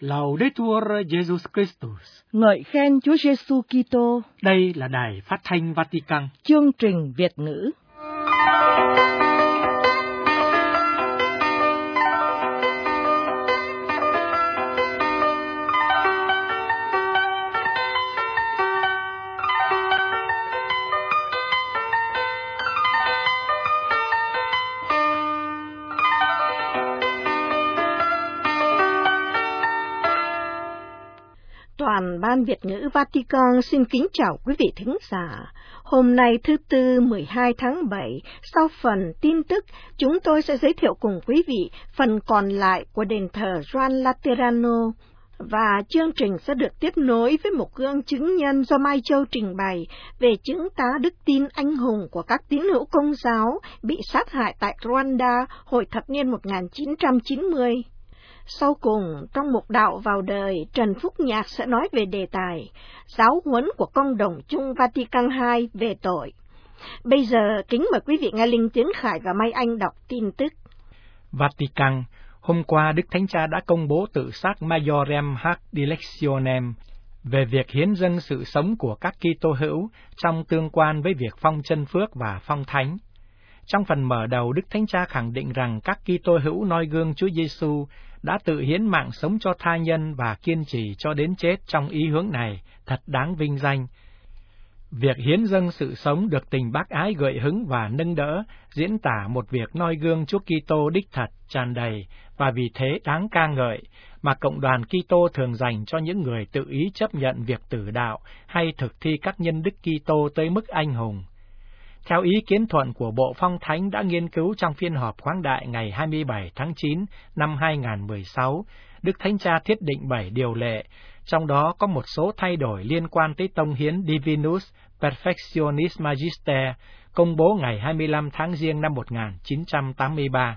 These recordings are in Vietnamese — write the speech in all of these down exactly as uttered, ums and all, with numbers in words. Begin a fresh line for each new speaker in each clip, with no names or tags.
Laudetur Jesus Christus.
Ngợi khen Chúa Giêsu Kitô.
Đây là Đài Phát thanh Vatican.
Chương trình Việt ngữ. Toàn ban Việt ngữ Vatican xin kính chào quý vị thính giả. Hôm nay thứ Tư mười hai tháng bảy, sau phần tin tức, chúng tôi sẽ giới thiệu cùng quý vị phần còn lại của đền thờ Gioan Laterano, và chương trình sẽ được tiếp nối với một gương chứng nhân do Mai Châu trình bày về chứng tá đức tin anh hùng của các tín hữu Công giáo bị sát hại tại Rwanda hồi thập niên một nghìn chín trăm chín mươi. Sau cùng, trong mục đạo vào đời, Trần Phúc Nhạc sẽ nói về đề tài giáo huấn của Công đồng chung Vatican hai về tội. Bây giờ, kính mời quý vị nghe Linh Tiến Khải và Mai Anh đọc tin tức.
Vatican, hôm qua Đức Thánh Cha đã công bố tự sát Majorem Hac Dilectionem về việc hiến dâng sự sống của các Kitô hữu trong tương quan với việc phong chân phước và phong thánh. Trong phần mở đầu, Đức Thánh Cha khẳng định rằng các Kitô hữu noi gương Chúa Giêsu đã tự hiến mạng sống cho tha nhân và kiên trì cho đến chết trong ý hướng này, thật đáng vinh danh. Việc hiến dâng sự sống được tình bác ái gợi hứng và nâng đỡ, diễn tả một việc noi gương Chúa Kitô đích thật, tràn đầy, và vì thế đáng ca ngợi, mà cộng đoàn Kitô thường dành cho những người tự ý chấp nhận việc tử đạo hay thực thi các nhân đức Kitô tới mức anh hùng. Theo ý kiến thuận của Bộ Phong Thánh đã nghiên cứu trong phiên họp khoáng đại ngày hai mươi bảy tháng chín năm hai nghìn không trăm mười sáu, Đức Thánh Cha thiết định bảy điều lệ, trong đó có một số thay đổi liên quan tới tông hiến Divinus Perfectionis Magister, công bố ngày hai mươi lăm tháng Giêng năm một nghìn chín trăm tám mươi ba.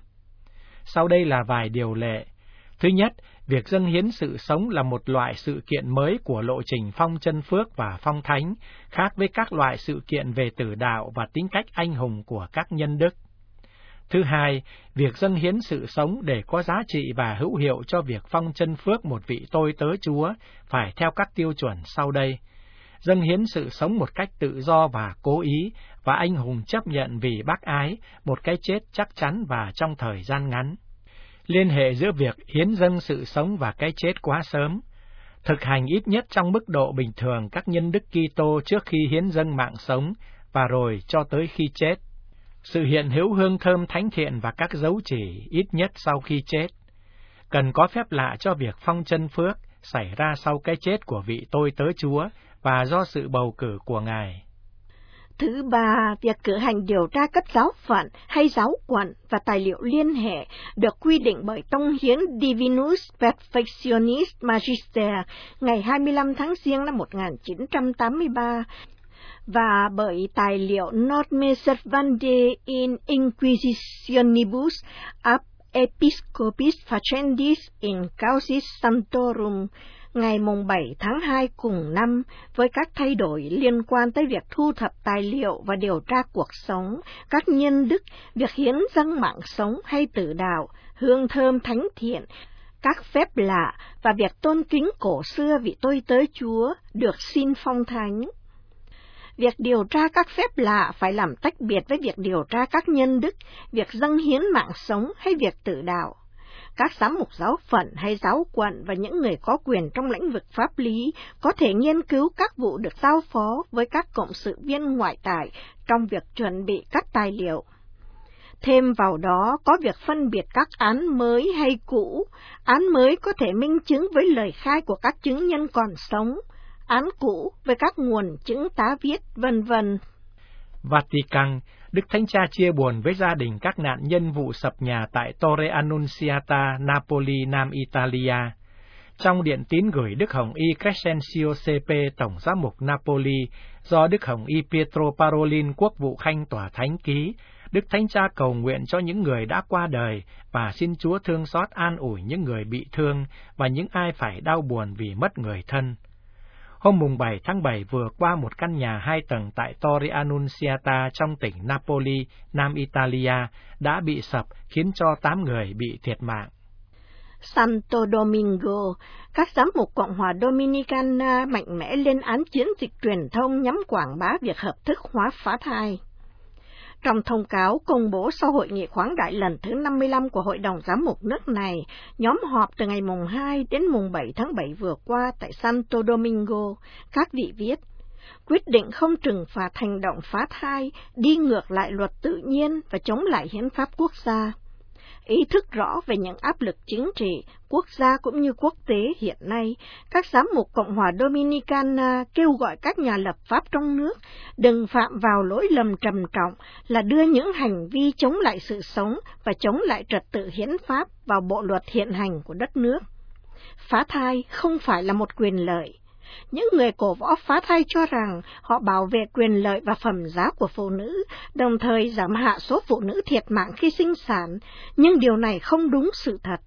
Sau đây là vài điều lệ. Thứ nhất, việc dâng hiến sự sống là một loại sự kiện mới của lộ trình phong chân phước và phong thánh, khác với các loại sự kiện về tử đạo và tính cách anh hùng của các nhân đức. Thứ hai, việc dâng hiến sự sống để có giá trị và hữu hiệu cho việc phong chân phước một vị tôi tớ Chúa phải theo các tiêu chuẩn sau đây. Dâng hiến sự sống một cách tự do và cố ý, và anh hùng chấp nhận vì bác ái, một cái chết chắc chắn và trong thời gian ngắn. Liên hệ giữa việc hiến dâng sự sống và cái chết quá sớm. Thực hành ít nhất trong mức độ bình thường các nhân đức Kitô trước khi hiến dâng mạng sống, và rồi cho tới khi chết. Sự hiện hữu hương thơm thánh thiện và các dấu chỉ ít nhất sau khi chết. Cần có phép lạ cho việc phong chân phước xảy ra sau cái chết của vị tôi tớ Chúa và do sự bầu cử của Ngài.
Thứ ba, việc cử hành điều tra cấp giáo phận hay giáo quận và tài liệu liên hệ được quy định bởi tông hiến Divinus Perfectionis Magister ngày hai mươi lăm tháng Giêng năm một nghìn chín trăm tám mươi ba và bởi tài liệu Norme Servandi in Inquisitionibus ab Episcopis Facendis in Causis Sanctorum ngày bảy tháng hai cùng năm, với các thay đổi liên quan tới việc thu thập tài liệu và điều tra cuộc sống, các nhân đức, việc hiến dâng mạng sống hay tử đạo, hương thơm thánh thiện, các phép lạ và việc tôn kính cổ xưa vị tôi tớ Chúa được xin phong thánh. Việc điều tra các phép lạ phải làm tách biệt với việc điều tra các nhân đức, việc dâng hiến mạng sống hay việc tử đạo. Các giám mục giáo phận hay giáo quận và những người có quyền trong lĩnh vực pháp lý có thể nghiên cứu các vụ được giao phó với các cộng sự viên ngoại tại trong việc chuẩn bị các tài liệu. Thêm vào đó có việc phân biệt các án mới hay cũ. Án mới có thể minh chứng với lời khai của các chứng nhân còn sống, án cũ với các nguồn chứng tá viết, vân vân.
Vatican, Đức Thánh Cha chia buồn với gia đình các nạn nhân vụ sập nhà tại Torre Annunziata, Napoli, Nam Italia. Trong điện tín gửi Đức Hồng Y Crescencio xê pê, Tổng giám mục Napoli, do Đức Hồng Y Pietro Parolin, Quốc vụ Khanh tòa thánh ký, Đức Thánh Cha cầu nguyện cho những người đã qua đời và xin Chúa thương xót an ủi những người bị thương và những ai phải đau buồn vì mất người thân. Hôm mùng bảy tháng bảy vừa qua, một căn nhà hai tầng tại Torre Annunziata trong tỉnh Napoli, Nam Italia, đã bị sập khiến cho tám người bị thiệt mạng.
Santo Domingo, các giám mục Cộng hòa Dominicana mạnh mẽ lên án chiến dịch truyền thông nhằm quảng bá việc hợp thức hóa phá thai. Trong thông cáo công bố sau hội nghị khoáng đại lần thứ năm mươi lăm của Hội đồng Giám mục nước này, nhóm họp từ ngày mùng hai đến mùng bảy tháng bảy vừa qua tại Santo Domingo, các vị viết, quyết định không trừng phạt hành động phá thai đi ngược lại luật tự nhiên và chống lại hiến pháp quốc gia. Ý thức rõ về những áp lực chính trị, quốc gia cũng như quốc tế hiện nay, các giám mục Cộng hòa Dominicana kêu gọi các nhà lập pháp trong nước đừng phạm vào lỗi lầm trầm trọng là đưa những hành vi chống lại sự sống và chống lại trật tự hiến pháp vào bộ luật hiện hành của đất nước. Phá thai không phải là một quyền lợi. Những người cổ võ phá thai cho rằng họ bảo vệ quyền lợi và phẩm giá của phụ nữ, đồng thời giảm hạ số phụ nữ thiệt mạng khi sinh sản, nhưng điều này không đúng sự thật.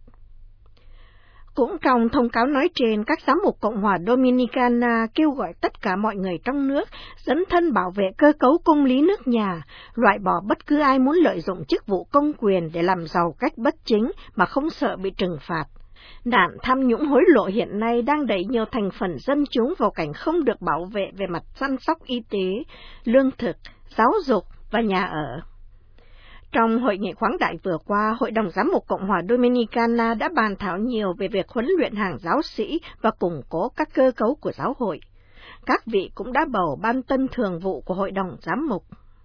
Cũng trong thông cáo nói trên, các giám mục Cộng hòa Dominicana kêu gọi tất cả mọi người trong nước dấn thân bảo vệ cơ cấu công lý nước nhà, loại bỏ bất cứ ai muốn lợi dụng chức vụ công quyền để làm giàu cách bất chính mà không sợ bị trừng phạt. Nạn tham nhũng hối lộ hiện nay đang đẩy nhiều thành phần dân chúng vào cảnh không được bảo vệ về mặt chăm sóc y tế, lương thực, giáo dục và nhà ở. Trong hội nghị khoáng đại vừa qua, Hội đồng Giám mục Cộng hòa Dominicana đã bàn thảo nhiều về việc huấn luyện hàng giáo sĩ và củng cố các cơ cấu của giáo hội. Các vị cũng đã bầu ban tân thường vụ của Hội đồng Giám mục.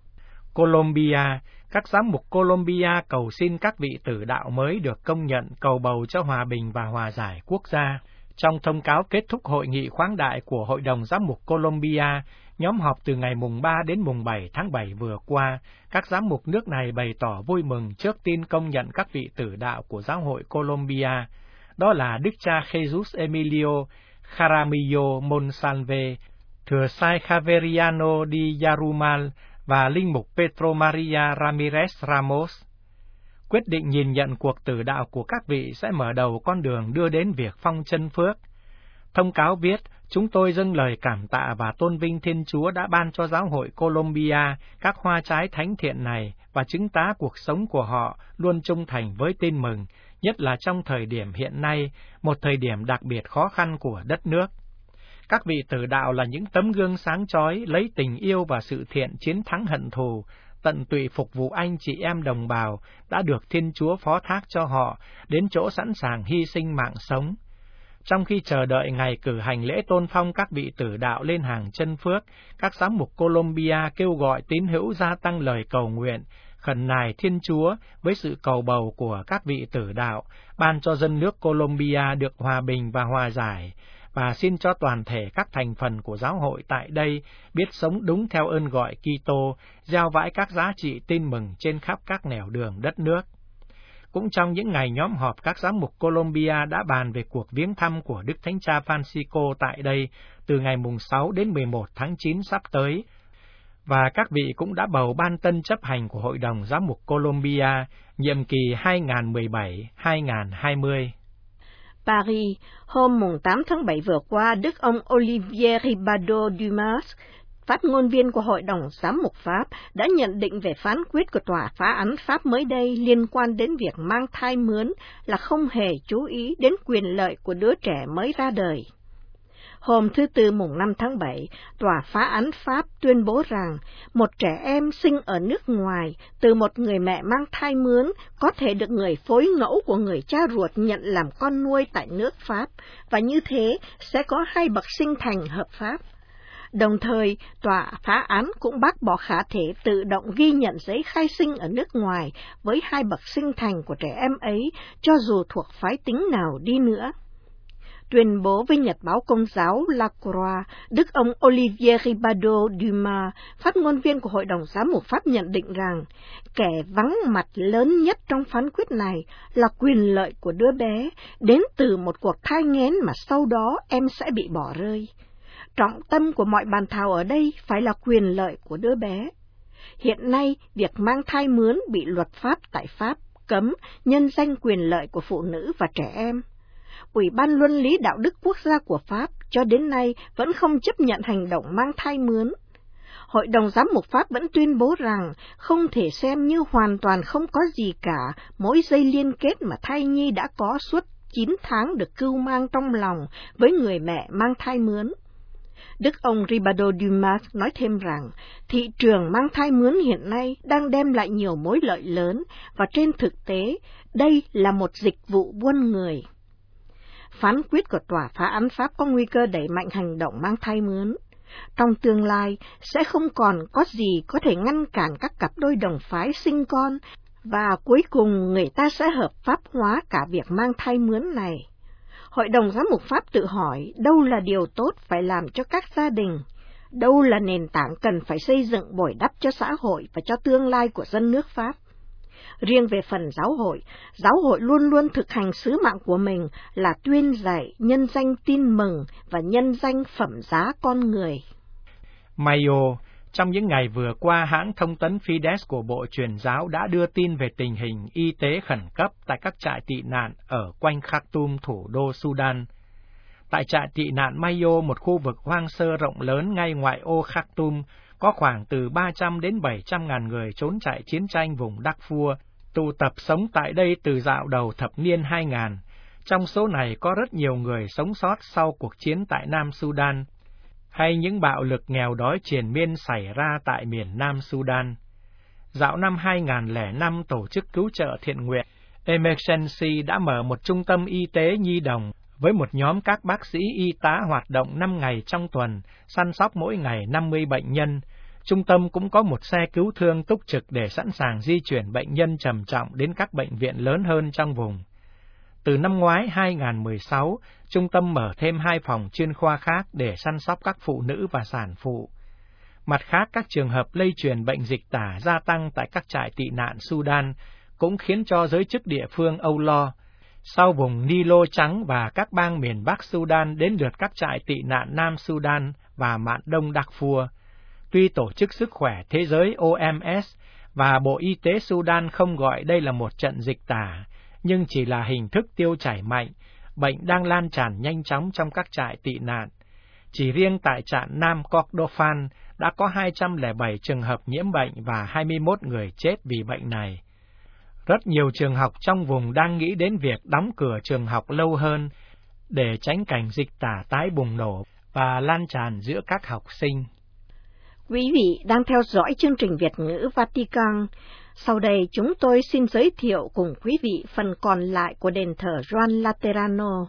Colombia, các giám mục Colombia cầu xin các vị tử đạo mới được công nhận cầu bầu cho hòa bình và hòa giải quốc gia. Trong thông cáo kết thúc hội nghị khoáng đại của Hội đồng Giám mục Colombia, nhóm họp từ ngày mùng ba đến mùng bảy tháng bảy vừa qua, các giám mục nước này bày tỏ vui mừng trước tin công nhận các vị tử đạo của giáo hội Colombia, đó là Đức cha Jesus Emilio Jaramillo Monsalve, thừa sai Javeriano di Yarumal và linh mục Pedro Maria Ramirez Ramos. Quyết định nhìn nhận cuộc tử đạo của các vị sẽ mở đầu con đường đưa đến việc phong chân phước. Thông cáo viết, chúng tôi dâng lời cảm tạ và tôn vinh Thiên Chúa đã ban cho giáo hội Colombia các hoa trái thánh thiện này và chứng tá cuộc sống của họ luôn trung thành với tin mừng, nhất là trong thời điểm hiện nay, một thời điểm đặc biệt khó khăn của đất nước. Các vị tử đạo là những tấm gương sáng chói lấy tình yêu và sự thiện chiến thắng hận thù, tận tụy phục vụ anh chị em đồng bào đã được Thiên Chúa phó thác cho họ đến chỗ sẵn sàng hy sinh mạng sống. Trong khi chờ đợi ngày cử hành lễ tôn phong các vị tử đạo lên hàng chân phước, các giám mục Colombia kêu gọi tín hữu gia tăng lời cầu nguyện, khẩn nài Thiên Chúa với sự cầu bầu của các vị tử đạo, ban cho dân nước Colombia được hòa bình và hòa giải, và xin cho toàn thể các thành phần của giáo hội tại đây biết sống đúng theo ơn gọi Kitô, gieo vãi các giá trị tin mừng trên khắp các nẻo đường đất nước. Cũng trong những ngày nhóm họp, các giám mục Colombia đã bàn về cuộc viếng thăm của Đức Thánh Cha Francisco tại đây từ ngày mùng sáu đến mười một tháng chín sắp tới, và các vị cũng đã bầu ban tân chấp hành của Hội đồng Giám mục Colombia, nhiệm kỳ hai nghìn không trăm mười bảy đến hai nghìn không trăm hai mươi.
Paris, hôm mùng tám tháng bảy vừa qua, Đức ông Olivier Ribado Dumas, phát ngôn viên của Hội đồng Giám mục Pháp, đã nhận định về phán quyết của tòa phá án Pháp mới đây liên quan đến việc mang thai mướn là không hề chú ý đến quyền lợi của đứa trẻ mới ra đời. Hôm thứ Tư mùng năm tháng bảy, tòa phá án Pháp tuyên bố rằng một trẻ em sinh ở nước ngoài từ một người mẹ mang thai mướn có thể được người phối ngẫu của người cha ruột nhận làm con nuôi tại nước Pháp, và như thế sẽ có hai bậc sinh thành hợp pháp. Đồng thời, tòa phá án cũng bác bỏ khả thể tự động ghi nhận giấy khai sinh ở nước ngoài với hai bậc sinh thành của trẻ em ấy, cho dù thuộc phái tính nào đi nữa. Tuyên bố với Nhật báo Công giáo La Croix, Đức ông Olivier Ribado Dumas, phát ngôn viên của Hội đồng Giám mục Pháp, nhận định rằng kẻ vắng mặt lớn nhất trong phán quyết này là quyền lợi của đứa bé, đến từ một cuộc thai nghén mà sau đó em sẽ bị bỏ rơi. Trọng tâm của mọi bàn thảo ở đây phải là quyền lợi của đứa bé. Hiện nay, việc mang thai mướn bị luật pháp tại Pháp cấm nhân danh quyền lợi của phụ nữ và trẻ em. Ủy ban Luân lý Đạo đức Quốc gia của Pháp cho đến nay vẫn không chấp nhận hành động mang thai mướn. Hội đồng Giám mục Pháp vẫn tuyên bố rằng không thể xem như hoàn toàn không có gì cả mối dây liên kết mà thai nhi đã có suốt chín tháng được cưu mang trong lòng với người mẹ mang thai mướn. Đức ông Ribado Dumas nói thêm rằng, thị trường mang thai mướn hiện nay đang đem lại nhiều mối lợi lớn, và trên thực tế, đây là một dịch vụ buôn người. Phán quyết của tòa phá án Pháp có nguy cơ đẩy mạnh hành động mang thai mướn. Trong tương lai, sẽ không còn có gì có thể ngăn cản các cặp đôi đồng phái sinh con, và cuối cùng người ta sẽ hợp pháp hóa cả việc mang thai mướn này. Hội đồng Giám mục Pháp tự hỏi đâu là điều tốt phải làm cho các gia đình, đâu là nền tảng cần phải xây dựng bồi đắp cho xã hội và cho tương lai của dân nước Pháp. Riêng về phần giáo hội, giáo hội luôn luôn thực hành sứ mạng của mình là tuyên dạy nhân danh tin mừng và nhân danh phẩm giá con người.
Mayo, trong những ngày vừa qua, hãng thông tấn Fides của Bộ Truyền giáo đã đưa tin về tình hình y tế khẩn cấp tại các trại tị nạn ở quanh Khartoum, thủ đô Sudan. Tại trại tị nạn Mayo, một khu vực hoang sơ rộng lớn ngay ngoại ô Khartoum, có khoảng từ ba trăm đến bảy trăm ngàn người trốn chạy chiến tranh vùng Darfur, tụ tập sống tại đây từ dạo đầu thập niên hai nghìn. Trong số này có rất nhiều người sống sót sau cuộc chiến tại Nam Sudan, hay những bạo lực nghèo đói triền miên xảy ra tại miền Nam Sudan. Dạo năm hai nghìn lẻ năm, tổ chức cứu trợ thiện nguyện Emergency đã mở một trung tâm y tế nhi đồng với một nhóm các bác sĩ y tá hoạt động năm ngày trong tuần, săn sóc mỗi ngày năm mươi bệnh nhân. Trung tâm cũng có một xe cứu thương túc trực để sẵn sàng di chuyển bệnh nhân trầm trọng đến các bệnh viện lớn hơn trong vùng. Từ năm ngoái hai nghìn mười sáu, trung tâm mở thêm hai phòng chuyên khoa khác để săn sóc các phụ nữ và sản phụ. Mặt khác, các trường hợp lây truyền bệnh dịch tả gia tăng tại các trại tị nạn Sudan cũng khiến cho giới chức địa phương âu lo. Sau vùng Nilo Trắng và các bang miền Bắc Sudan đến lượt các trại tị nạn Nam Sudan và mạn Đông Darfur. Tuy Tổ chức Sức khỏe Thế giới O M S và Bộ Y tế Sudan không gọi đây là một trận dịch tả, nhưng chỉ là hình thức tiêu chảy mạnh, bệnh đang lan tràn nhanh chóng trong các trại tị nạn. Chỉ riêng tại trại Nam Kordofan đã có hai trăm lẻ bảy trường hợp nhiễm bệnh và hai mươi mốt người chết vì bệnh này. Rất nhiều trường học trong vùng đang nghĩ đến việc đóng cửa trường học lâu hơn để tránh cảnh dịch tả tái bùng nổ và lan tràn giữa các học sinh.
Quý vị đang theo dõi chương trình Việt ngữ Vatican. Sau đây chúng tôi xin giới thiệu cùng quý vị phần còn lại của đền thờ Gioan Laterano.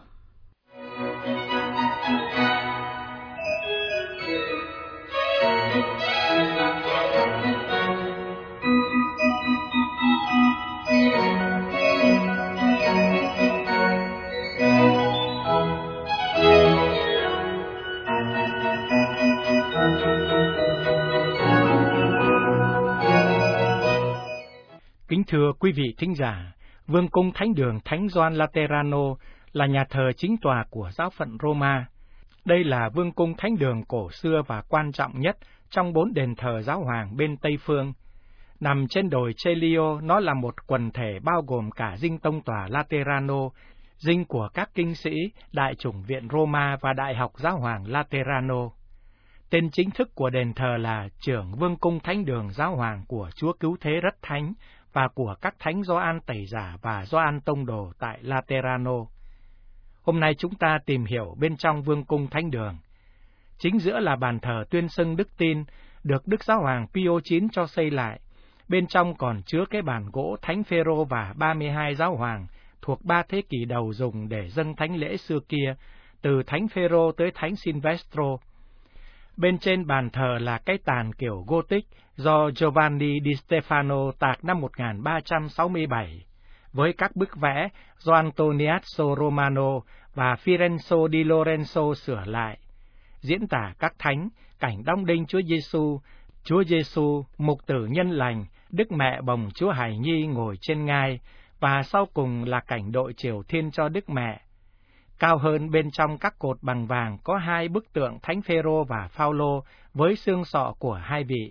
Kính thưa quý vị thính giả, Vương cung Thánh đường Thánh Gioan Laterano là nhà thờ chính tòa của giáo phận Roma. Đây là vương cung thánh đường cổ xưa và quan trọng nhất trong bốn đền thờ giáo hoàng bên Tây Phương. Nằm trên đồi Celio, nó là một quần thể bao gồm cả dinh tông tòa Laterano, dinh của các kinh sĩ, Đại chủng viện Roma và Đại học Giáo hoàng Laterano. Tên chính thức của đền thờ là Trưởng Vương cung Thánh đường Giáo hoàng của Chúa Cứu Thế Rất Thánh và của các thánh Gioan Tẩy Giả và Gioan Tông Đồ tại Laterano. Hôm nay chúng ta tìm hiểu bên trong Vương cung Thánh đường. Chính giữa là bàn thờ tuyên xưng đức tin, được Đức Giáo hoàng Pio chín cho xây lại. Bên trong còn chứa cái bàn gỗ Thánh Phêrô và ba mươi hai giáo hoàng thuộc ba thế kỷ đầu dùng để dâng thánh lễ xưa kia, từ Thánh Phêrô tới Thánh Silvestro. Bên trên bàn thờ là cái tàn kiểu Gothic do Giovanni di Stefano tạc năm một nghìn ba trăm sáu mươi bảy, với các bức vẽ do Antoniazzo Romano và Firenzo di Lorenzo sửa lại, diễn tả các thánh, cảnh đóng đinh Chúa Giêsu, Chúa Giêsu, mục tử nhân lành, Đức Mẹ bồng Chúa Hài Nhi ngồi trên ngai, và sau cùng là cảnh đội triều thiên cho Đức Mẹ. Cao hơn bên trong các cột bằng vàng có hai bức tượng Thánh Phêrô và Phao-lô với xương sọ của hai vị.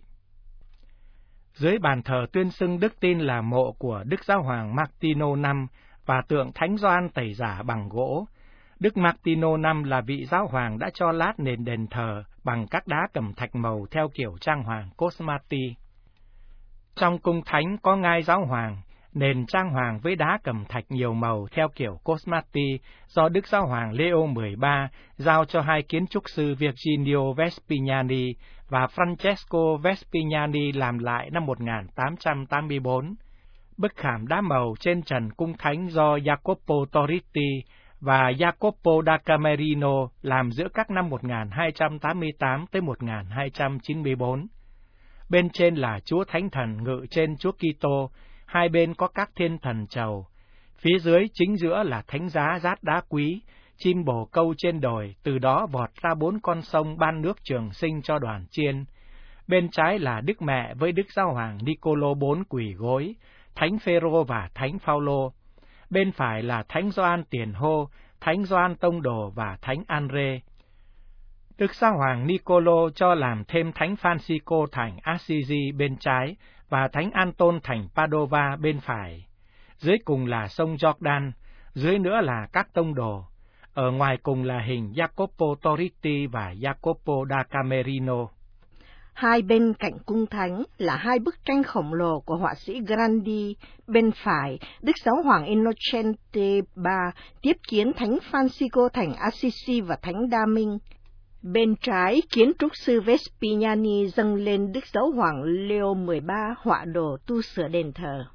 Dưới bàn thờ tuyên xưng đức tin là mộ của Đức Giáo hoàng Martino năm và tượng Thánh Gioan Tẩy Giả bằng gỗ. Đức Martino năm là vị giáo hoàng đã cho lát nền đền thờ bằng các đá cẩm thạch màu theo kiểu trang hoàng Cosmati. Trong cung thánh có ngai giáo hoàng, Nền trang hoàng với đá cẩm thạch nhiều màu theo kiểu Cosmati do Đức Giáo hoàng Leo mười ba giao cho hai kiến trúc sư Virginio Vespignani và Francesco Vespignani làm lại năm một nghìn tám trăm tám mươi bốn. Bức khảm đá màu trên trần cung thánh do Jacopo Torritti và Jacopo da Camerino làm giữa các năm một nghìn hai trăm tám mươi tám tới một nghìn hai trăm chín mươi bốn. Bên trên là Chúa Thánh Thần ngự trên Chúa Kitô, hai bên có các thiên thần trầu. Phía dưới chính giữa là thánh giá rát đá quý, chim bồ câu trên đồi, từ đó vọt ra bốn con sông ban nước trường sinh cho đoàn chiên. Bên trái là Đức Mẹ với Đức Giáo hoàng Nicola đệ tứ quỳ gối, Thánh Phêrô và Thánh Phaolô. Bên phải là Thánh Gioan Tiền Hô, Thánh Gioan Tông Đồ và Thánh Andre. Đức Giáo hoàng Nicola cho làm thêm Thánh Francisco thành Assisi bên trái và Thánh Anton thành Padova bên phải. Dưới cùng là sông Jordan, dưới nữa là các tông đồ. Ở ngoài cùng là hình Jacopo Torritti và Jacopo da Camerino.
Hai bên cạnh cung thánh là hai bức tranh khổng lồ của họa sĩ Grandi. Bên phải, Đức Giáo hoàng Innocente đệ tam tiếp kiến Thánh Francisco thành Assisi và Thánh Đa Minh. Bên trái, kiến trúc sư Vespignani dâng lên Đức Giáo hoàng Leo mười ba họa đồ tu sửa đền thờ.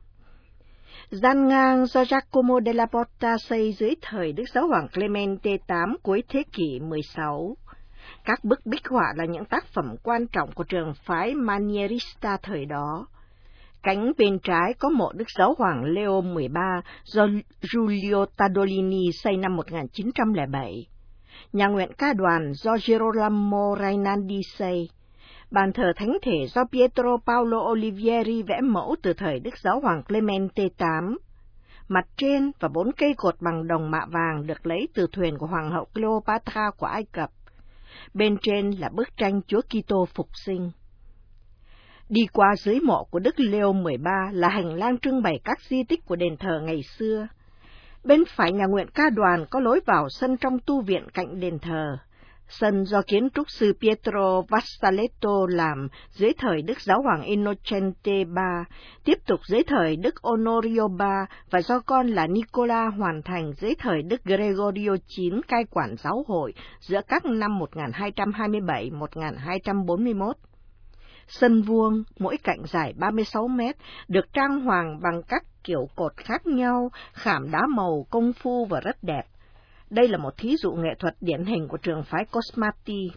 Gian ngang do Giacomo della Porta xây dưới thời Đức Giáo hoàng Clemente đệ tám cuối thế kỷ mười sáu. Các bức bích họa là những tác phẩm quan trọng của trường phái Manierista thời đó. Cánh bên trái có mộ Đức Giáo hoàng Leo mười ba do Giulio Tadolini xây năm một nghìn chín trăm lẻ bảy. Nhà nguyện ca đoàn do Girolamo Rainaldi xây. Bàn thờ thánh thể do Pietro Paolo Olivieri vẽ mẫu từ thời Đức Giáo hoàng Clemente đệ tám. Mặt trên và bốn cây cột bằng đồng mạ vàng được lấy từ thuyền của Hoàng hậu Cleopatra của Ai Cập. Bên trên là bức tranh Chúa Kitô phục sinh. Đi qua dưới mộ của Đức Leo mười ba là hành lang trưng bày các di tích của đền thờ ngày xưa. Bên phải nhà nguyện ca đoàn có lối vào sân trong tu viện cạnh đền thờ. Sân do kiến trúc sư Pietro Vassaletto làm dưới thời Đức Giáo hoàng Innocente đệ tam, tiếp tục dưới thời Đức Honorio đệ tam và do con là Nicola hoàn thành dưới thời Đức Gregorio đệ chín cai quản giáo hội giữa các năm một nghìn hai trăm hai mươi bảy đến một nghìn hai trăm bốn mươi mốt. Sân vuông, mỗi cạnh dài ba mươi sáu mét, được trang hoàng bằng các kiểu cột khác nhau, khảm đá màu công phu và rất đẹp. Đây là một thí dụ nghệ thuật điển hình của trường phái Cosmati.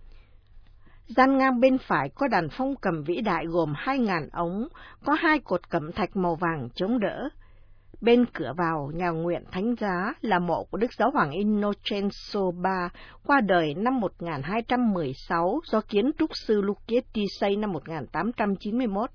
Gian ngang bên phải có đàn phong cầm vĩ đại gồm hai ngàn ống, có hai cột cẩm thạch màu vàng chống đỡ. Bên cửa vào nhà nguyện thánh giá là mộ của Đức Giáo hoàng Innocenzo đệ tam, qua đời năm một nghìn hai trăm mười sáu do kiến trúc sư Lucchetti xây năm một nghìn tám trăm chín mươi mốt.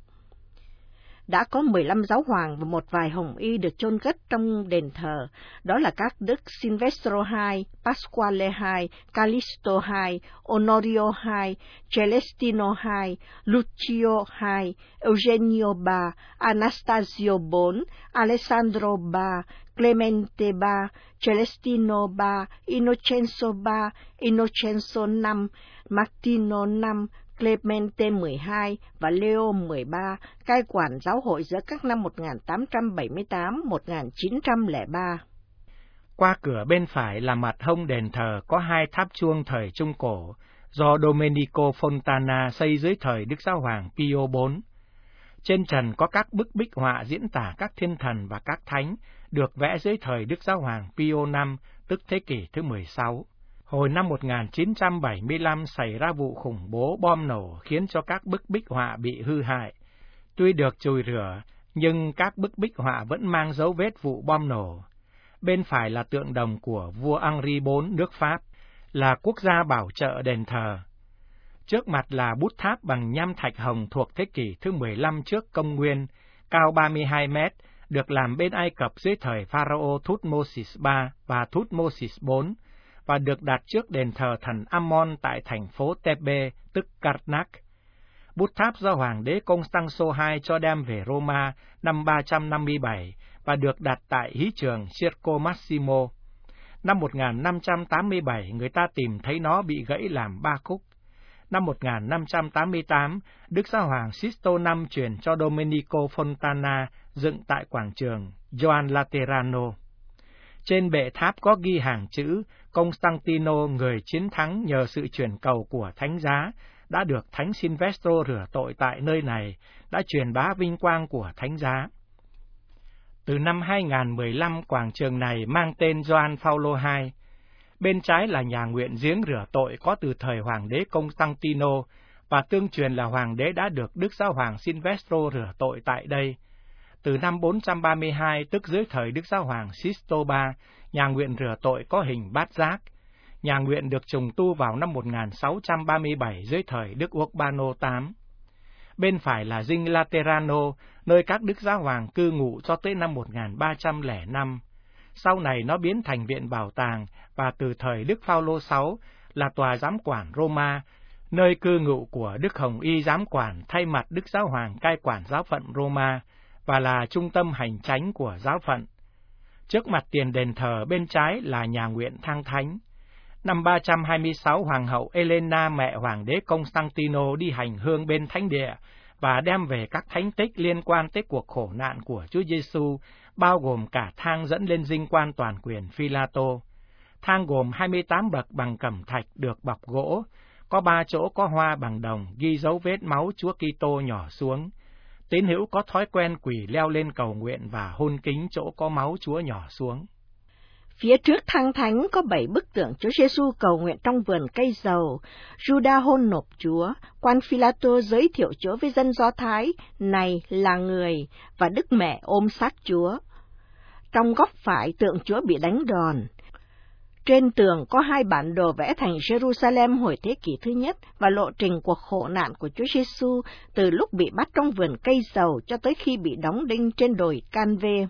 Đã có mười lăm giáo hoàng và một vài hồng y được chôn cất trong đền thờ, đó là các đức Silvestro đệ nhị, Pasquale đệ nhị, Callisto đệ nhị, Honorio đệ nhị, Celestino đệ nhị, Lucio đệ nhị, Eugenio đệ ba, Anastasio đệ bốn, Alessandro đệ ba, Clemente đệ ba, Celestino đệ ba, Innocenzo đệ ba, Innocenzo đệ năm, Martino đệ năm, Clemente mười hai và Leo mười ba cai quản giáo hội giữa các năm một nghìn tám trăm bảy mươi tám đến một nghìn chín trăm lẻ ba.
Qua cửa bên phải là mặt hông đền thờ có hai tháp chuông thời Trung Cổ, do Domenico Fontana xây dưới thời Đức Giáo hoàng Pio đệ bốn. Trên trần có các bức bích họa diễn tả các thiên thần và các thánh, được vẽ dưới thời Đức Giáo hoàng Pio đệ năm, tức thế kỷ thứ mười sáu. Hồi năm một nghìn chín trăm bảy mươi lăm xảy ra vụ khủng bố bom nổ khiến cho các bức bích họa bị hư hại. Tuy được chùi rửa, nhưng các bức bích họa vẫn mang dấu vết vụ bom nổ. Bên phải là tượng đồng của vua Henri đệ bốn nước Pháp, là quốc gia bảo trợ đền thờ. Trước mặt là bút tháp bằng nham thạch hồng thuộc thế kỷ thứ mười lăm trước công nguyên, cao ba mươi hai mét, được làm bên Ai Cập dưới thời Pharaoh Thutmosis đệ ba và Thutmosis đệ bốn, và được đặt trước đền thờ thần Ammon tại thành phố Thebe, tức Karnak. Bút tháp do Hoàng đế Constanzo đệ nhị cho đem về Roma năm ba trăm năm mươi bảy và được đặt tại hí trường Circo Massimo. Năm một nghìn năm trăm tám mươi bảy, người ta tìm thấy nó bị gãy làm ba khúc. Năm một nghìn năm trăm tám mươi tám, Đức Giáo hoàng Sisto đệ năm truyền cho Domenico Fontana dựng tại quảng trường Gioan Laterano. Trên bệ tháp có ghi hàng chữ Constantino, người chiến thắng nhờ sự chuyển cầu của thánh giá, đã được Thánh Silvestro rửa tội tại nơi này, đã truyền bá vinh quang của thánh giá. Từ năm hai nghìn không trăm mười lăm, quảng trường này mang tên Gioan Phaolô hai. Bên trái là nhà nguyện giếng rửa tội có từ thời Hoàng đế Constantino, và tương truyền là Hoàng đế đã được Đức Giáo hoàng Silvestro rửa tội tại đây. Từ năm bốn trăm ba mươi hai, tức dưới thời Đức Giáo hoàng Sisto ba, nhà nguyện rửa tội có hình bát giác. Nhà nguyện được trùng tu vào năm một nghìn sáu trăm ba mươi bảy dưới thời Đức Urbano tám. Bên phải là dinh Laterano, nơi các Đức Giáo hoàng cư ngụ cho tới năm một nghìn ba trăm lẻ năm. Sau này nó biến thành viện bảo tàng, và từ thời Đức Phaolô sáu là tòa giám quản Roma, nơi cư ngụ của Đức Hồng Y giám quản thay mặt Đức Giáo hoàng cai quản giáo phận Roma, và là trung tâm hành chánh của giáo phận. Trước mặt tiền đền thờ bên trái là nhà nguyện thang thánh. Năm ba trăm hai mươi sáu, Hoàng hậu Elena, mẹ Hoàng đế Constantino, đi hành hương bên thánh địa và đem về các thánh tích liên quan tới cuộc khổ nạn của Chúa Giêsu, bao gồm cả thang dẫn lên dinh quan toàn quyền Phi-la-tô. Thang gồm hai mươi tám bậc bằng cẩm thạch được bọc gỗ, có ba chỗ có hoa bằng đồng ghi dấu vết máu Chúa Kitô nhỏ xuống. Tín hữu có thói quen quỳ leo lên cầu nguyện và hôn kính chỗ có máu Chúa nhỏ xuống.
Phía trước thang thánh có bảy bức tượng Chúa Giêsu cầu nguyện trong vườn cây dầu. Juda hôn nộp Chúa, quan Phi-la-tô giới thiệu Chúa với dân Do Thái, này là người, và Đức Mẹ ôm xác Chúa. Trong góc phải, tượng Chúa bị đánh đòn. Trên tường có hai bản đồ vẽ thành Jerusalem hồi thế kỷ thứ nhất và lộ trình cuộc khổ nạn của Chúa Giêsu từ lúc bị bắt trong vườn cây dầu cho tới khi bị đóng đinh trên đồi Canve.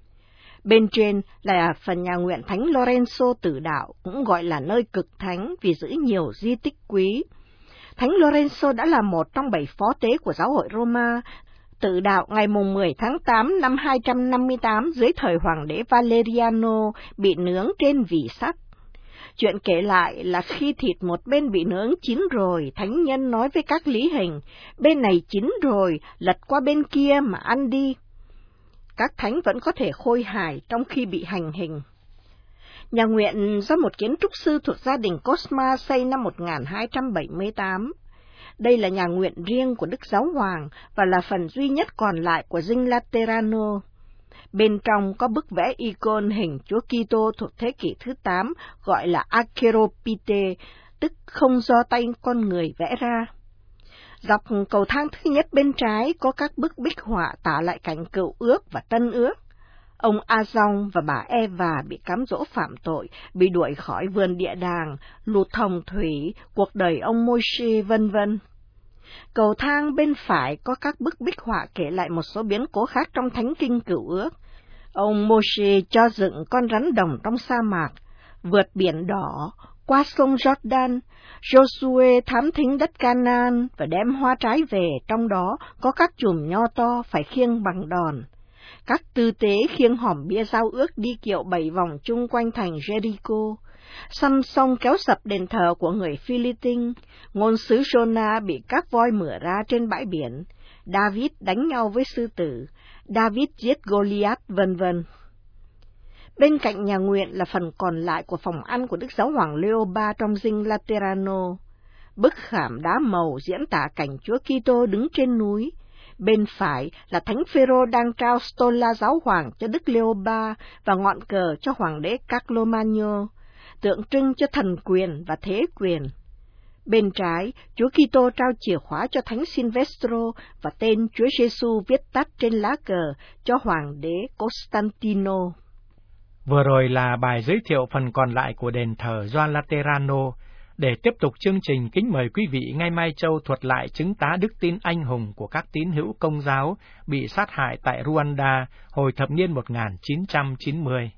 Bên trên là phần nhà nguyện Thánh Lorenzo Tử Đạo, cũng gọi là nơi cực thánh vì giữ nhiều di tích quý. Thánh Lorenzo đã là một trong bảy phó tế của giáo hội Roma. Tử Đạo ngày mười tháng tám năm hai trăm năm mươi tám dưới thời Hoàng đế Valeriano bị nướng trên vỉ sắt. Chuyện kể lại là khi thịt một bên bị nướng chín rồi, thánh nhân nói với các lý hình, bên này chín rồi, lật qua bên kia mà ăn đi. Các thánh vẫn có thể khôi hài trong khi bị hành hình. Nhà nguyện do một kiến trúc sư thuộc gia đình Cosma xây năm một nghìn hai trăm bảy mươi tám. Đây là nhà nguyện riêng của Đức Giáo hoàng và là phần duy nhất còn lại của dinh Laterano. Bên trong có bức vẽ icon hình Chúa Kitô thuộc thế kỷ thứ tám gọi là Acheropite, tức không do tay con người vẽ ra. Dọc cầu thang thứ nhất bên trái có các bức bích họa tả lại cảnh Cựu Ước và Tân Ước. Ông A-dong và bà Eva bị cám dỗ phạm tội, bị đuổi khỏi vườn địa đàng, lụt hồng thủy, cuộc đời ông Môi-se, vân vân. Cầu thang bên phải có các bức bích họa kể lại một số biến cố khác trong Thánh Kinh Cựu Ước. Ông Môi-se cho dựng con rắn đồng trong sa mạc, vượt biển đỏ, qua sông Jordan. Joshua thám thính đất Canaan và đem hoa trái về, trong đó có các chùm nho to phải khiêng bằng đòn. Các tư tế khiêng hòm bia giao ước đi kiệu bảy vòng chung quanh thành Jericho. Samson kéo sập đền thờ của người Philippines. Ngôn sứ Jonah bị các voi mửa ra trên bãi biển. David đánh nhau với sư tử. David giết Goliath, vân vân. Bên cạnh nhà nguyện là phần còn lại của phòng ăn của Đức Giáo hoàng Leo ba trong dinh Laterano. Bức khảm đá màu diễn tả cảnh Chúa Kitô đứng trên núi. Bên phải là Thánh Phêrô đang trao stola giáo hoàng cho Đức Leo ba và ngọn cờ cho Hoàng đế Carlomagno, tượng trưng cho thần quyền và thế quyền. Bên trái, Chúa Kitô trao chìa khóa cho Thánh Silvestro và tên Chúa Giêsu viết tắt trên lá cờ cho Hoàng đế Constantino.
Vừa rồi là bài giới thiệu phần còn lại của đền thờ Gioan Laterano. Để tiếp tục chương trình, kính mời quý vị ngay Mai Châu thuật lại chứng tá đức tin anh hùng của các tín hữu Công giáo bị sát hại tại Rwanda hồi thập niên một nghìn chín trăm chín mươi.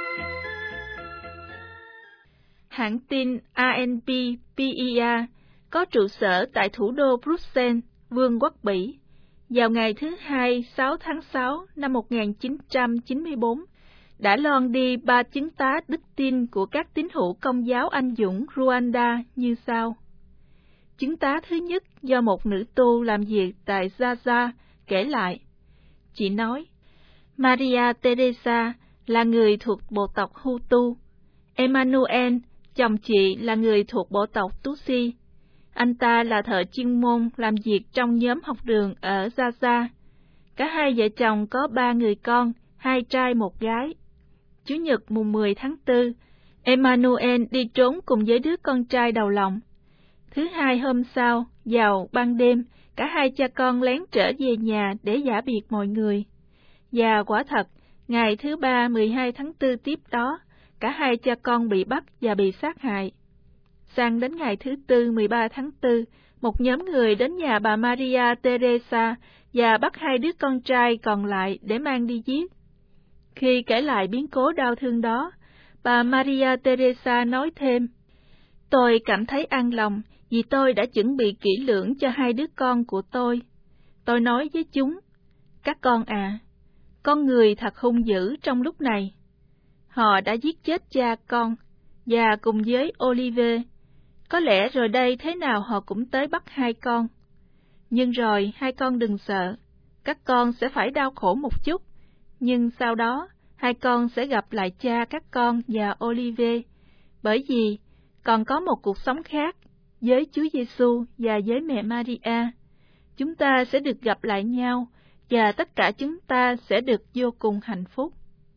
Hãng tin a en pê pê e rờ có trụ sở tại thủ đô Bruxelles, Vương quốc Bỉ, vào ngày thứ Hai, sáu tháng sáu năm một nghìn chín trăm chín mươi tư, đã loan đi ba chứng tá đức tin của các tín hữu Công giáo anh dũng Rwanda như sau. Chứng tá thứ nhất do một nữ tu làm việc tại Zaza kể lại. Chị nói, Maria Teresa là người thuộc bộ tộc Hutu, Emmanuel, chồng chị là người thuộc bộ tộc Tutsi. Anh ta là thợ chuyên môn làm việc trong nhóm học đường ở Zaza. Cả hai vợ chồng có ba người con, hai trai một gái. Chủ nhật mùng mười tháng tư, Emmanuel đi trốn cùng với đứa con trai đầu lòng. Thứ hai hôm sau, vào ban đêm, cả hai cha con lén trở về nhà để giả biệt mọi người. Và quả thật, ngày thứ ba mười hai tháng tư tiếp đó, cả hai cha con bị bắt và bị sát hại. Sang đến ngày thứ tư mười ba tháng tư, một nhóm người đến nhà bà Maria Teresa và bắt hai đứa con trai còn lại để mang đi giết. Khi kể lại biến cố đau thương đó, bà Maria Teresa nói thêm, tôi cảm thấy an lòng vì tôi đã chuẩn bị kỹ lưỡng cho hai đứa con của tôi. Tôi nói với chúng, các con à, con người thật hung dữ trong lúc này. Họ đã giết chết cha con, và cùng với Olive, có lẽ rồi đây thế nào họ cũng tới bắt hai con. Nhưng rồi hai con đừng sợ, các con sẽ phải đau khổ một chút, nhưng sau đó hai con sẽ gặp lại cha các con và Olive, bởi vì còn có một cuộc sống khác với Chúa Giêsu và với mẹ Maria. Chúng ta sẽ được gặp lại nhau, và tất cả chúng ta sẽ được vô cùng hạnh phúc.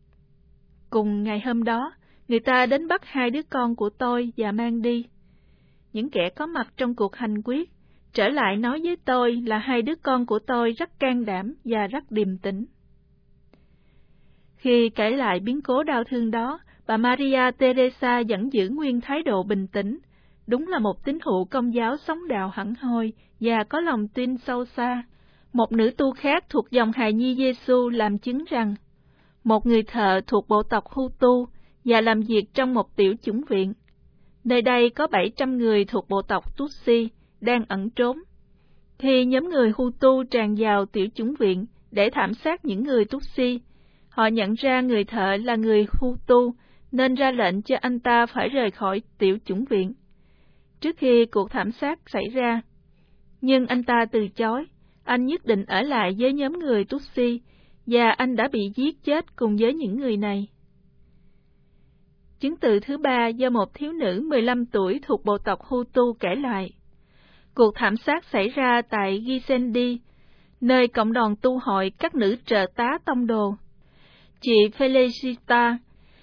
Cùng ngày hôm đó, người ta đến bắt hai đứa con của tôi và mang đi. Những kẻ có mặt trong cuộc hành quyết trở lại nói với tôi là hai đứa con của tôi rất can đảm và rất điềm tĩnh. Khi kể lại biến cố đau thương đó, bà Maria Teresa vẫn giữ nguyên thái độ bình tĩnh. Đúng là một tín hữu Công giáo sống đạo hẳn hoi và có lòng tin sâu xa. Một nữ tu khác thuộc dòng hài nhi Giêsu làm chứng rằng, một người thợ thuộc bộ tộc Hutu và làm việc trong một tiểu chủng viện. Nơi đây có bảy trăm người thuộc bộ tộc Tutsi đang ẩn trốn. Khi nhóm người Hutu tràn vào tiểu chủng viện để thảm sát những người Tutsi, họ nhận ra người thợ là người Hutu nên ra lệnh cho anh ta phải rời khỏi tiểu chủng viện trước khi cuộc thảm sát xảy ra. Nhưng anh ta từ chối, anh nhất định ở lại với nhóm người Tutsi, và anh đã bị giết chết cùng với những người này. Chứng từ thứ ba do một thiếu nữ mười lăm tuổi thuộc bộ tộc Hutu kể lại. Cuộc thảm sát xảy ra tại Gisendi, nơi cộng đoàn tu hội các nữ trợ tá tông đồ. Chị Felicita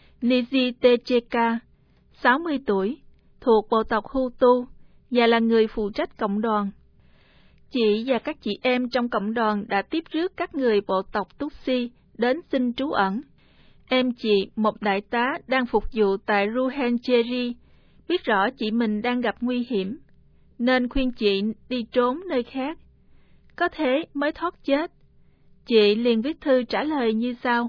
Nizitecheka, sáu mươi tuổi, thuộc bộ tộc Hutu và là người phụ trách cộng đoàn. Chị và các chị em trong cộng đoàn đã tiếp rước các người bộ tộc Tutsi đến xin trú ẩn. Em chị, một đại tá đang phục vụ tại Ruhengeri, biết rõ chị mình đang gặp nguy hiểm, nên khuyên chị đi trốn nơi khác. Có thế mới thoát chết. Chị liền viết thư trả lời như sau.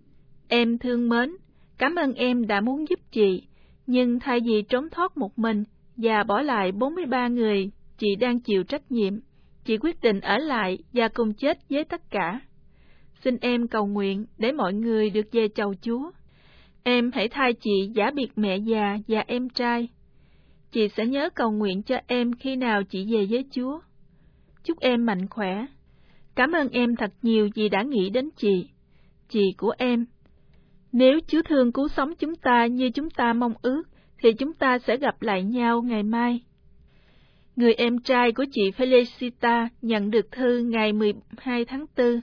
Em thương mến, cảm ơn em đã muốn giúp chị, nhưng thay vì trốn thoát một mình và bỏ lại bốn mươi ba người chị đang chịu trách nhiệm, chị quyết định ở lại và cùng chết với tất cả. Xin em cầu nguyện để mọi người được về chầu Chúa. Em hãy thay chị giả biệt mẹ già và em trai. Chị sẽ nhớ cầu nguyện cho em khi nào chị về với Chúa. Chúc em mạnh khỏe. Cảm ơn em thật nhiều vì đã nghĩ đến chị, chị của em. Nếu Chúa thương cứu sống chúng ta như chúng ta mong ước, thì chúng ta sẽ gặp lại nhau ngày mai. Người em trai của chị Felicita nhận được thư ngày mười hai tháng tư.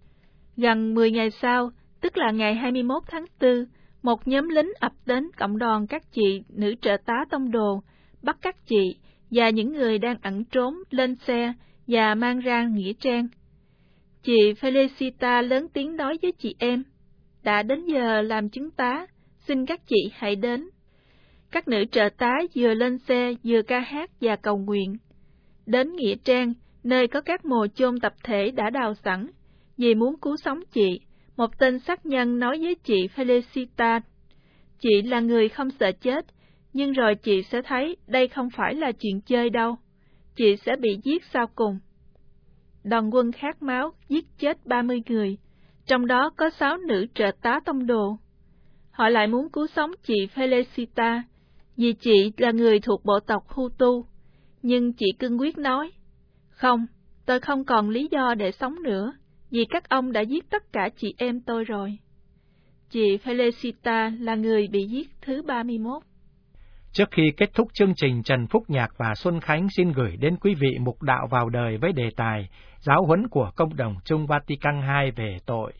Gần mười ngày sau, tức là ngày hai mươi mốt tháng tư, một nhóm lính ập đến cộng đoàn các chị nữ trợ tá tông đồ, bắt các chị và những người đang ẩn trốn lên xe và mang ra nghĩa trang. Chị Felicita lớn tiếng nói với chị em, đã đến giờ làm chứng tá, xin các chị hãy đến. Các nữ trợ tá vừa lên xe vừa ca hát và cầu nguyện. Đến nghĩa trang, nơi có các mồ chôn tập thể đã đào sẵn, vì muốn cứu sống chị, một tên sát nhân nói với chị Felicita, chị là người không sợ chết, nhưng rồi chị sẽ thấy đây không phải là chuyện chơi đâu. chị sẽ bị giết sau cùng. Đoàn quân khát máu giết chết ba mươi người, trong đó có sáu nữ trợ tá tông đồ. Họ lại muốn cứu sống chị Felicita, vì chị là người thuộc bộ tộc Hutu, nhưng chị cương quyết nói, không, tôi không còn lý do để sống nữa, vì các ông đã giết tất cả chị em tôi rồi. Chị Felicita là người bị giết thứ ba mươi mốt.
Trước khi kết thúc chương trình, Trần Phúc Nhạc và Xuân Khánh xin gửi đến quý vị mục đạo vào đời với đề tài Giáo huấn của Công đồng Chung Vatican hai về tội.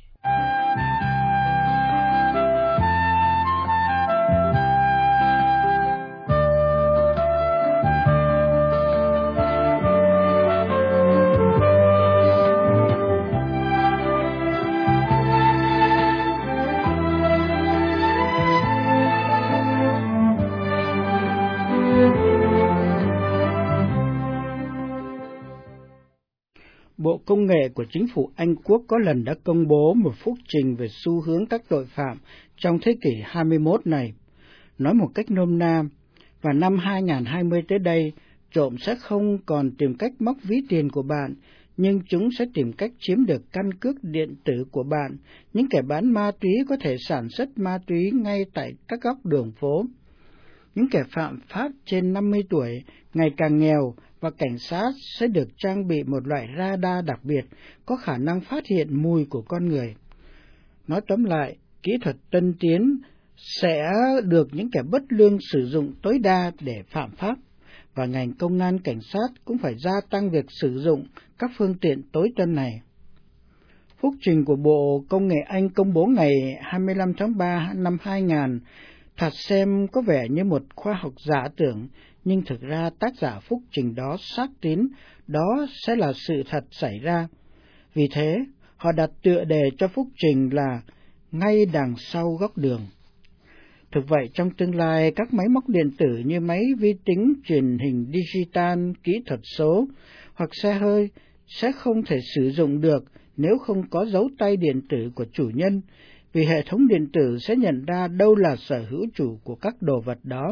Bộ Công nghệ của chính phủ Anh Quốc có lần đã công bố một phúc trình về xu hướng các tội phạm trong thế kỷ hai mươi mốt này. Nói một cách nôm na, vào năm hai nghìn không trăm hai mươi tới đây, trộm sẽ không còn tìm cách móc ví tiền của bạn, nhưng chúng sẽ tìm cách chiếm được căn cước điện tử của bạn. Những kẻ bán ma túy có thể sản xuất ma túy ngay tại các góc đường phố. Những kẻ phạm pháp trên năm mươi tuổi ngày càng nghèo và cảnh sát sẽ được trang bị một loại radar đặc biệt có khả năng phát hiện mùi của con người. Nói tóm lại, kỹ thuật tân tiến sẽ được những kẻ bất lương sử dụng tối đa để phạm pháp, và ngành công an cảnh sát cũng phải gia tăng việc sử dụng các phương tiện tối tân này. Phúc trình của Bộ Công nghệ Anh công bố ngày hai mươi lăm tháng ba năm hai nghìn, thật xem có vẻ như một khoa học giả tưởng, nhưng thực ra tác giả phúc trình đó xác tín đó sẽ là sự thật xảy ra. Vì thế, họ đặt tựa đề cho phúc trình là ngay đằng sau góc đường. Thực vậy, trong tương lai, các máy móc điện tử như máy vi tính, truyền hình digital, kỹ thuật số hoặc xe hơi sẽ không thể sử dụng được nếu không có dấu tay điện tử của chủ nhân, vì hệ thống điện tử sẽ nhận ra đâu là sở hữu chủ của các đồ vật đó.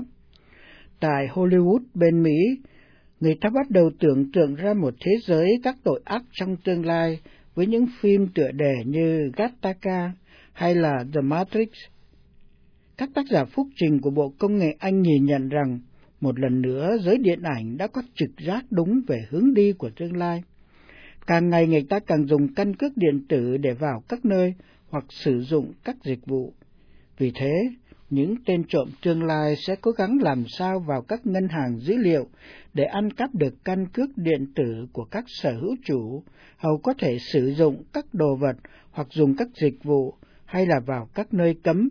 Tại Hollywood bên Mỹ, người ta bắt đầu tưởng tượng ra một thế giới các tội ác trong tương lai với những phim tựa đề như Gattaca hay là The Matrix. Các tác giả phúc trình của Bộ Công nghệ Anh nhìn nhận rằng một lần nữa giới điện ảnh đã có trực giác đúng về hướng đi của tương lai. Càng ngày người ta càng dùng căn cước điện tử để vào các nơi hoặc sử dụng các dịch vụ. Vì thế, những tên trộm tương lai sẽ cố gắng làm sao vào các ngân hàng dữ liệu để ăn cắp được căn cước điện tử của các sở hữu chủ, hầu có thể sử dụng các đồ vật hoặc dùng các dịch vụ hay là vào các nơi cấm.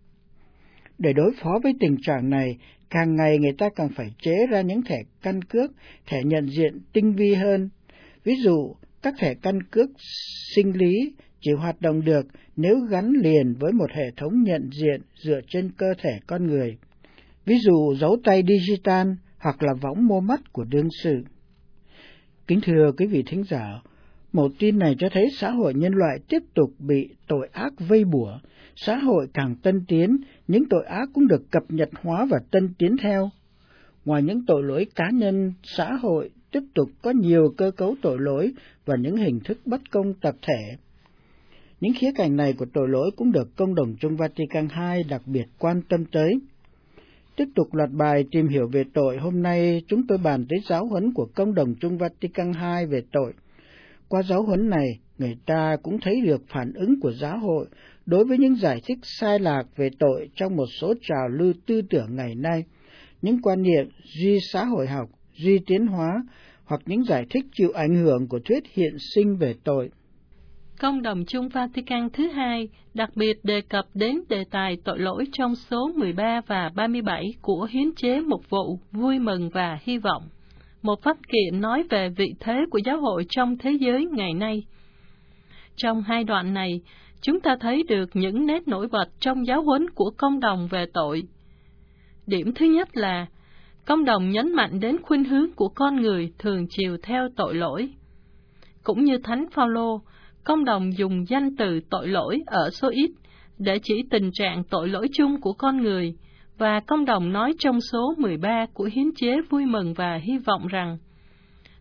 Để đối phó với tình trạng này, càng ngày người ta càng phải chế ra những thẻ căn cước, thẻ nhận diện tinh vi hơn. Ví dụ, các thẻ căn cước sinh lý chỉ hoạt động được nếu gắn liền với một hệ thống nhận diện dựa trên cơ thể con người. Ví dụ, dấu tay digital hoặc là võng mô mắt của đương sự. Kính thưa quý vị thính giả, một tin này cho thấy xã hội nhân loại tiếp tục bị tội ác vây bủa. Xã hội càng tân tiến, những tội ác cũng được cập nhật hóa và tân tiến theo. Ngoài những tội lỗi cá nhân, xã hội tiếp tục có nhiều cơ cấu tội lỗi và những hình thức bất công tập thể. Những khía cạnh này của tội lỗi cũng được Công đồng Chung Vatican hai đặc biệt quan tâm tới. Tiếp tục loạt bài tìm hiểu về tội, hôm nay chúng tôi bàn tới giáo huấn của Công đồng Chung Vatican hai về tội. Qua giáo huấn này, người ta cũng thấy được phản ứng của giáo hội đối với những giải thích sai lạc về tội trong một số trào lưu tư tưởng ngày nay, những quan niệm duy xã hội học, duy tiến hóa hoặc những giải thích chịu ảnh hưởng của thuyết hiện sinh về tội.
Công đồng Chung Vatican thứ hai đặc biệt đề cập đến đề tài tội lỗi trong số mười ba và ba mươi bảy của hiến chế mục vụ vui mừng và hy vọng, một văn kiện nói về vị thế của giáo hội trong thế giới ngày nay. Trong hai đoạn này, chúng ta thấy được những nét nổi bật trong giáo huấn của công đồng về tội. Điểm thứ nhất là, công đồng nhấn mạnh đến khuynh hướng của con người thường chiều theo tội lỗi. Cũng như Thánh Phaolô, công đồng dùng danh từ tội lỗi ở số ít để chỉ tình trạng tội lỗi chung của con người, và công đồng nói trong số mười ba của hiến chế vui mừng và hy vọng rằng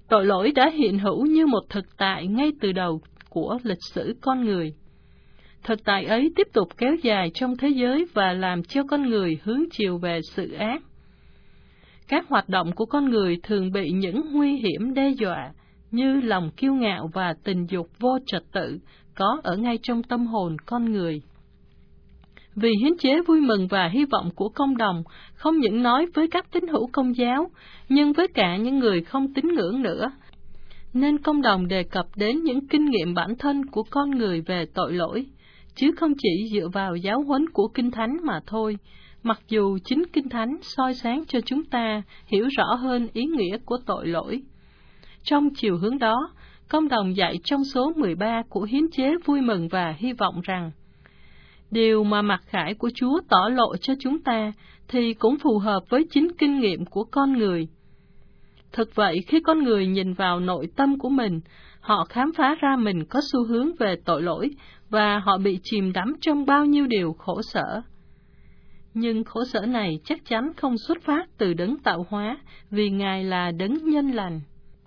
Tội lỗi đã hiện hữu như một thực tại ngay từ đầu của lịch sử con người. Thực tại ấy tiếp tục kéo dài trong thế giới và làm cho con người hướng chiều về sự ác. Các hoạt động của con người thường bị những nguy hiểm đe dọa như lòng kiêu ngạo và tình dục vô trật tự có ở ngay trong tâm hồn con người. Vì hiến chế vui mừng và hy vọng của công đồng không những nói với các tín hữu Công giáo, nhưng với cả những người không tín ngưỡng nữa, nên công đồng đề cập đến những kinh nghiệm bản thân của con người về tội lỗi, chứ không chỉ dựa vào giáo huấn của Kinh Thánh mà thôi, mặc dù chính Kinh Thánh soi sáng cho chúng ta hiểu rõ hơn ý nghĩa của tội lỗi. Trong chiều hướng đó, công đồng dạy trong số mười ba của hiến chế vui mừng và hy vọng rằng, điều mà mặc khải của Chúa tỏ lộ cho chúng ta thì cũng phù hợp với chính kinh nghiệm của con người. Thực vậy, khi con người nhìn vào nội tâm của mình, họ khám phá ra mình có xu hướng về tội lỗi và họ bị chìm đắm trong bao nhiêu điều khổ sở. Nhưng khổ sở này chắc chắn không xuất phát từ đấng tạo hóa, vì Ngài là đấng nhân lành.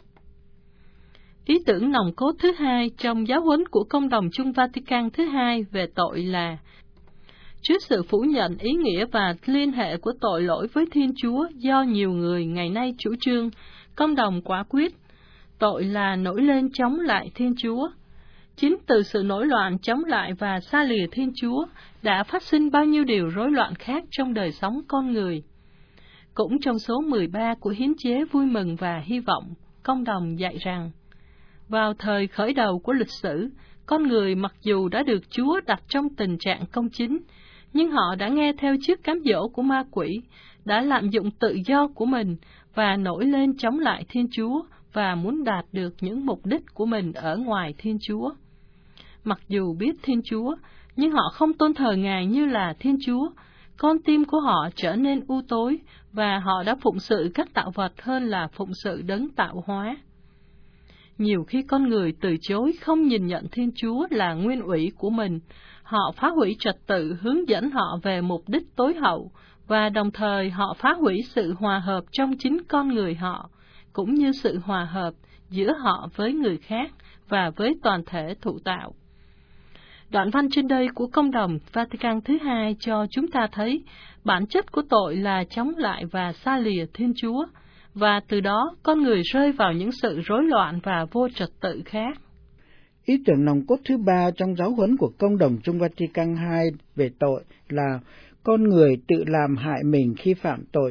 Ý tưởng nòng cốt thứ hai trong giáo huấn của Công đồng Chung Vatican thứ hai về tội là, trước sự phủ nhận ý nghĩa và liên hệ của tội lỗi với Thiên Chúa do nhiều người ngày nay chủ trương, Công đồng quả quyết, tội là nổi lên chống lại Thiên Chúa. Chính từ sự nổi loạn chống lại và xa lìa Thiên Chúa đã phát sinh bao nhiêu điều rối loạn khác trong đời sống con người. Cũng trong số mười ba của hiến chế vui mừng và hy vọng, Công đồng dạy rằng, vào thời khởi đầu của lịch sử, con người mặc dù đã được Chúa đặt trong tình trạng công chính, nhưng họ đã nghe theo chiếc cám dỗ của ma quỷ, đã lạm dụng tự do của mình và nổi lên chống lại Thiên Chúa và muốn đạt được những mục đích của mình ở ngoài Thiên Chúa. Mặc dù biết Thiên Chúa, nhưng họ không tôn thờ Ngài như là Thiên Chúa, con tim của họ trở nên u tối và họ đã phụng sự các tạo vật hơn là phụng sự đấng tạo hóa. Nhiều khi con người từ chối không nhìn nhận Thiên Chúa là nguyên ủy của mình, họ phá hủy trật tự hướng dẫn họ về mục đích tối hậu, và đồng thời họ phá hủy sự hòa hợp trong chính con người họ, cũng như sự hòa hợp giữa họ với người khác và với toàn thể thụ tạo. Đoạn văn trên đây của Công đồng Vatican thứ hai cho chúng ta thấy bản chất của tội là chống lại và xa lìa Thiên Chúa, và từ đó con người rơi vào những sự rối loạn và vô trật tự khác.
Ý tưởng nòng cốt thứ ba trong giáo huấn của Công đồng Chung Vatican hai về tội là con người tự làm hại mình khi phạm tội.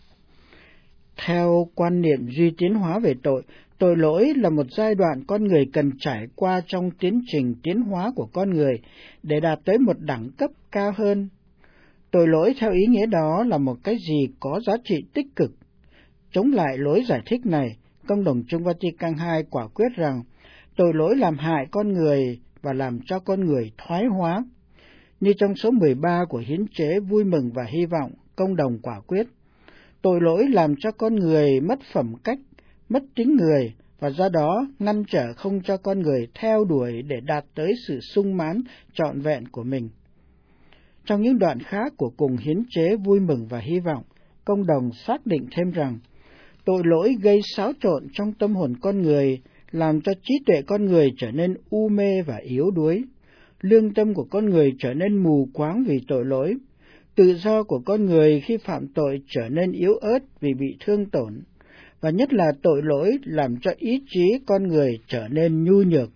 Theo quan niệm duy tiến hóa về tội, tội lỗi là một giai đoạn con người cần trải qua trong tiến trình tiến hóa của con người để đạt tới một đẳng cấp cao hơn. Tội lỗi theo ý nghĩa đó là một cái gì có giá trị tích cực. Chống lại lối giải thích này, Công đồng Chung Vatican hai quả quyết rằng tội lỗi làm hại con người và làm cho con người thoái hóa. Như trong số mười ba của hiến chế vui mừng và hy vọng, Công đồng quả quyết, tội lỗi làm cho con người mất phẩm cách, mất tính người, và do đó ngăn trở không cho con người theo đuổi để đạt tới sự sung mãn trọn vẹn của mình. Trong những đoạn khác của cùng hiến chế vui mừng và hy vọng, Công đồng xác định thêm rằng tội lỗi gây xáo trộn trong tâm hồn con người, làm cho trí tuệ con người trở nên u mê và yếu đuối, lương tâm của con người trở nên mù quáng vì tội lỗi, tự do của con người khi phạm tội trở nên yếu ớt vì bị thương tổn, và nhất là tội lỗi làm cho ý chí con người trở nên nhu nhược.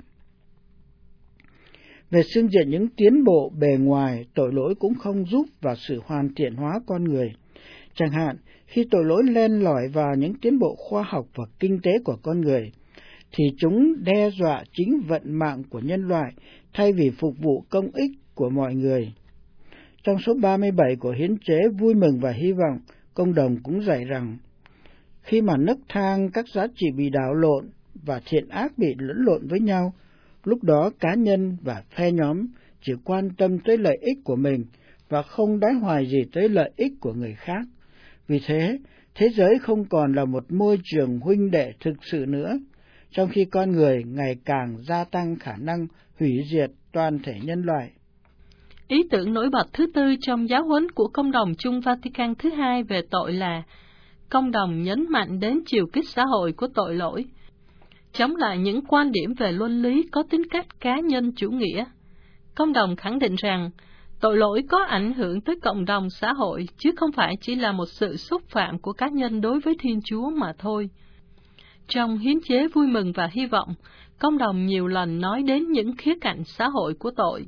Về phương diện những tiến bộ bề ngoài, tội lỗi cũng không giúp vào sự hoàn thiện hóa con người. Chẳng hạn, khi tội lỗi len lỏi vào những tiến bộ khoa học và kinh tế của con người, thì chúng đe dọa chính vận mạng của nhân loại thay vì phục vụ công ích của mọi người. Trong số ba mươi bảy của hiến chế vui mừng và hy vọng, Công đồng cũng dạy rằng, khi mà nấc thang các giá trị bị đảo lộn và thiện ác bị lẫn lộn với nhau, lúc đó cá nhân và phe nhóm chỉ quan tâm tới lợi ích của mình và không đói hoài gì tới lợi ích của người khác. Vì thế, thế giới không còn là một môi trường huynh đệ thực sự nữa, trong khi con người ngày càng gia tăng khả năng hủy diệt toàn thể nhân loại.
Ý tưởng nổi bật thứ tư trong giáo huấn của Công đồng Chung Vatican thứ hai về tội là Công đồng nhấn mạnh đến chiều kích xã hội của tội lỗi. chống lại những quan điểm về luân lý có tính cách cá nhân chủ nghĩa. Công đồng khẳng định rằng tội lỗi có ảnh hưởng tới cộng đồng xã hội, chứ không phải chỉ là một sự xúc phạm của cá nhân đối với Thiên Chúa mà thôi. Trong hiến chế Vui mừng và Hy vọng, công đồng nhiều lần nói đến những khía cạnh xã hội của tội.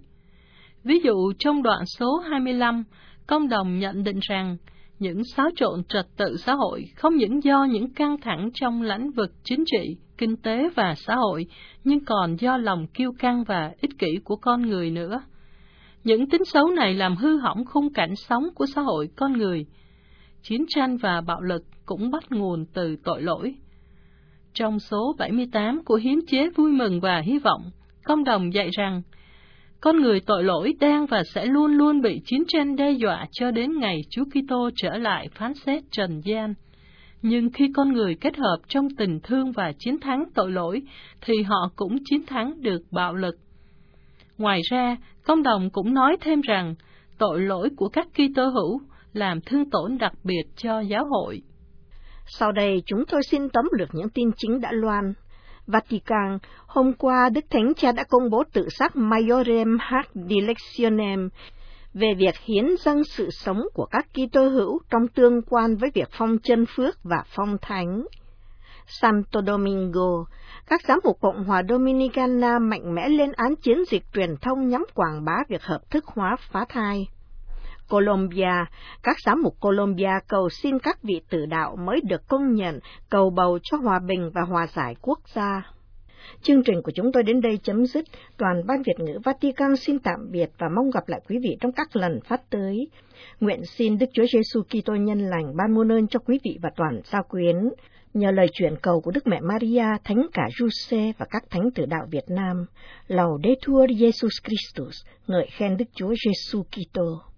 Ví dụ trong đoạn số hai mươi lăm, công đồng nhận định rằng những xáo trộn trật tự xã hội không những do những căng thẳng trong lĩnh vực chính trị, kinh tế và xã hội, nhưng còn do lòng kiêu căng và ích kỷ của con người nữa. Những tính xấu này làm hư hỏng khung cảnh sống của xã hội con người. Chiến tranh và bạo lực cũng bắt nguồn từ tội lỗi. Trong số bảy mươi tám của hiến chế Vui mừng và Hy vọng, công đồng dạy rằng con người tội lỗi đang và sẽ luôn luôn bị chiến tranh đe dọa cho đến ngày Chúa Kitô trở lại phán xét trần gian. Nhưng khi con người kết hợp trong tình thương và chiến thắng tội lỗi, thì họ cũng chiến thắng được bạo lực. Ngoài ra, công đồng cũng nói thêm rằng tội lỗi của các Kitô hữu làm thương tổn đặc biệt cho giáo hội.
Sau đây chúng tôi xin tóm lược những tin chính đã loan. Vatican, hôm qua Đức Thánh Cha đã công bố tự sắc Maiorem Hac Dilectionem về việc hiến dâng sự sống của các Kitô hữu trong tương quan với việc phong chân phước và phong thánh. Santo Domingo, các giám mục Cộng hòa Dominicana mạnh mẽ lên án chiến dịch truyền thông nhằm quảng bá việc hợp thức hóa phá thai. Colombia, các giám mục Colombia cầu xin các vị tử đạo mới được công nhận, cầu bầu cho hòa bình và hòa giải quốc gia. Chương trình của chúng tôi đến đây chấm dứt. Đoàn Ban Việt ngữ Vatican xin tạm biệt và mong gặp lại quý vị trong các lần phát tới. Nguyện xin Đức Chúa Giêsu Kitô nhân lành ban muôn ơn cho quý vị và toàn gia quyến. Nhờ lời chuyển cầu của Đức Mẹ Maria, Thánh cả Giuse và các thánh tử đạo Việt Nam, Laudetur Jesus Christus, ngợi khen Đức Chúa Giêsu Kitô.